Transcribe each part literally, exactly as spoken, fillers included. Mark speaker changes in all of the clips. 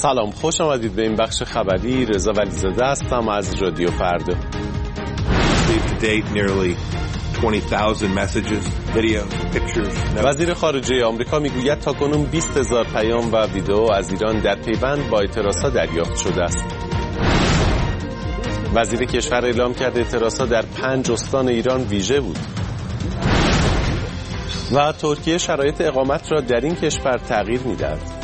Speaker 1: سلام، خوش آمدید به این بخش خبری. رضا ولیزاده هستم از رادیو فردا. وزیر خارجه آمریکا میگوید تاکنون بیست هزار پیام و ویدئو از ایران در پیوند با اعتراضات دریافت شده است. وزیر کشور اعلام کرده اعتراضات در پنج استان ایران ویژه بود. و ترکیه شرایط اقامت را در این کشور تغییر می‌دهد.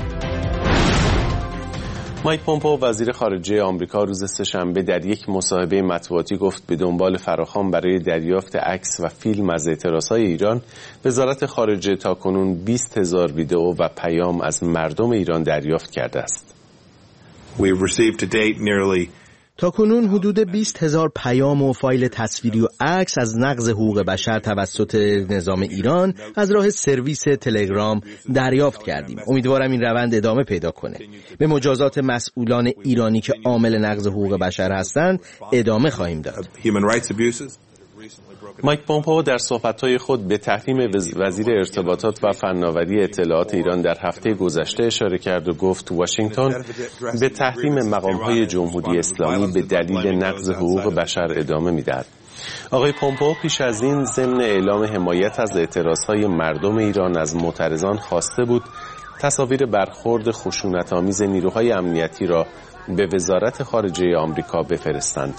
Speaker 1: مایک پومپئو وزیر خارجه آمریکا روز سه‌شنبه در یک مصاحبه مطبوعاتی گفت به دنبال فراخوان برای دریافت عکس و فیلم از اعتراضهای ایران، وزارت خارجه تاکنون بیست هزار ویدئو و پیام از مردم ایران دریافت کرده است.
Speaker 2: We have received to date nearly
Speaker 3: تاکنون حدود بیست هزار پیام و فایل تصویری و عکس از نقض حقوق بشر توسط نظام ایران از راه سرویس تلگرام دریافت کردیم. امیدوارم این روند ادامه پیدا کنه. به مجازات مسئولان ایرانی که عامل نقض حقوق بشر هستند ادامه خواهیم داد.
Speaker 1: مایک پومپئو در صحبت‌های خود به تحریم وزیر ارتباطات و فناوری اطلاعات ایران در هفته گذشته اشاره کرد و گفت واشنگتن به تحریم مقام‌های جمهوری اسلامی به دلیل نقض حقوق بشر ادامه می‌دهد. آقای پومپئو پیش از این ضمن اعلام حمایت از اعتراضهای مردم ایران از معترضان خواسته بود تصاویر برخورد خشونت‌آمیز نیروهای امنیتی را به وزارت خارجه آمریکا بفرستند.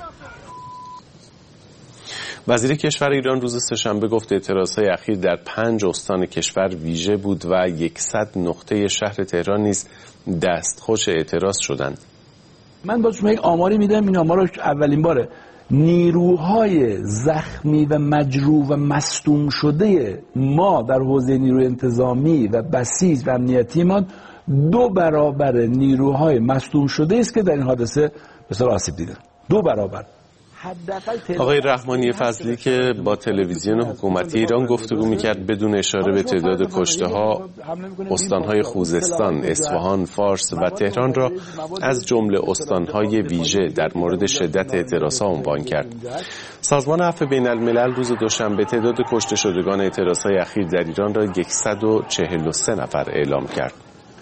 Speaker 1: وزیر کشور ایران روز سه‌شنبه گفت اعتراضهای اخیر در پنج استان کشور ویژه بود و صد نقطه شهر تهران نیز دستخوش اعتراض شدند.
Speaker 4: من با شما یک آماری میدم، این آمار اولین باره نیروهای زخمی و مجروح و مصدوم شده ما در حوزه نیروی انتظامی و بسیج و امنیتی ما دو برابر نیروهای مصدوم شده است که در این حادثه مثلا آسیب دیدن. دو برابر.
Speaker 1: آقای رحمانی فضلی که با تلویزیون حکومتی ایران گفتگو میکرد بدون اشاره به تعداد کشته‌ها استانهای خوزستان، اصفهان، فارس و تهران را از جمله استانهای ویژه در مورد شدت اعتراضها عنوان کرد. سازمان عفو بین الملل روز دوشنبه تعداد کشته شدگان اعتراضهای اخیر در ایران را صد و چهل و سه نفر اعلام کرد.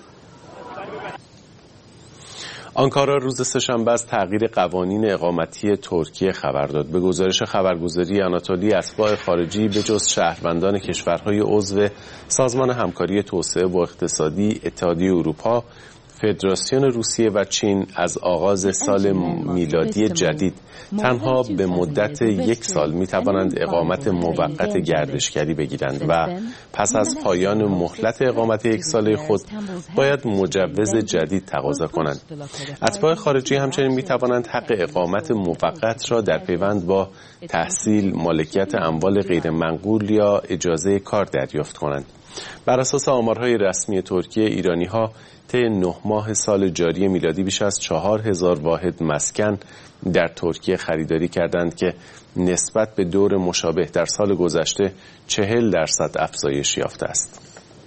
Speaker 1: آنکارا روز سه‌شنبه از تغییر قوانین اقامتی ترکیه خبر داد. به گزارش خبرگزاری آناتولی، اتباع خارجی به جز شهروندان کشورهای عضو سازمان همکاری توسعه و اقتصادی، اتحادیه اروپا، فدراسیون روسیه و چین از آغاز سال میلادی جدید تنها به مدت یک سال می توانند اقامت موقت گردشگری بگیرند و پس از پایان مهلت اقامت یک ساله خود باید مجوز جدید تقاضا کنند. اتباع خارجی همچنین می توانند حق اقامت موقت را در پیوند با تحصیل، مالکیت اموال غیر منقول یا اجازه کار دریافت کنند. بر اساس آمارهای رسمی ترکیه، ایرانی‌ها طی نه ماه سال جاری میلادی بیش از چهار هزار واحد مسکن در ترکیه خریداری کردند که نسبت به دور مشابه در سال گذشته چهل درصد افزایش یافته است.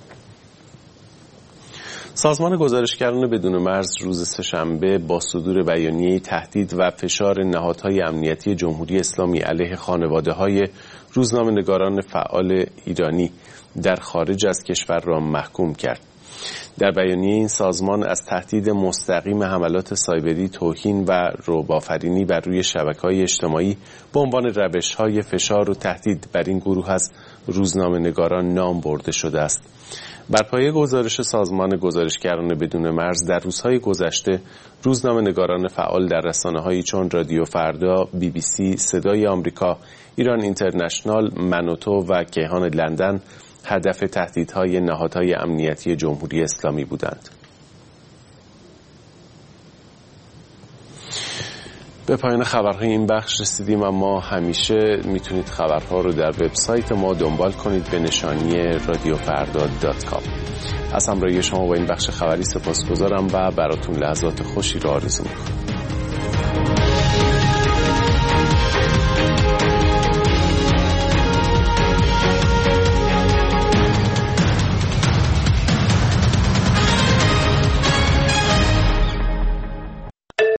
Speaker 1: سازمان گزارشگران بدون مرز روز سه‌شنبه با صدور بیانیه تهدید و فشار نهادهای امنیتی جمهوری اسلامی علیه خانواده‌های روزنامه‌نگاران فعال ایرانی در خارج از کشور را محکوم کرد. در بیانیه این سازمان از تهدید مستقیم حملات سایبری، توهین و رعب‌آفرینی بر روی شبکه‌های اجتماعی به عنوان روش‌های فشار و تهدید بر این گروه از روزنامه‌نگاران نام برده شده است. بر پایه گزارش سازمان گزارشگران بدون مرز در روزهای گذشته روزنامه‌نگاران فعال در رسانه‌هایی چون رادیو فردا، بی بی سی، صدای آمریکا، ایران اینترنشنال، منوتو و کیهان لندن هدف تهدیدهای نهادهای امنیتی جمهوری اسلامی بودند. به پایان خبرهای این بخش رسیدیم، اما همیشه میتونید خبرها رو در وبسایت ما دنبال کنید به نشانی رادیو فردا دات کام. از همراهی شما با این بخش خبری سپاسگزارم و براتون لحظات خوشی را آرزو می‌کنم.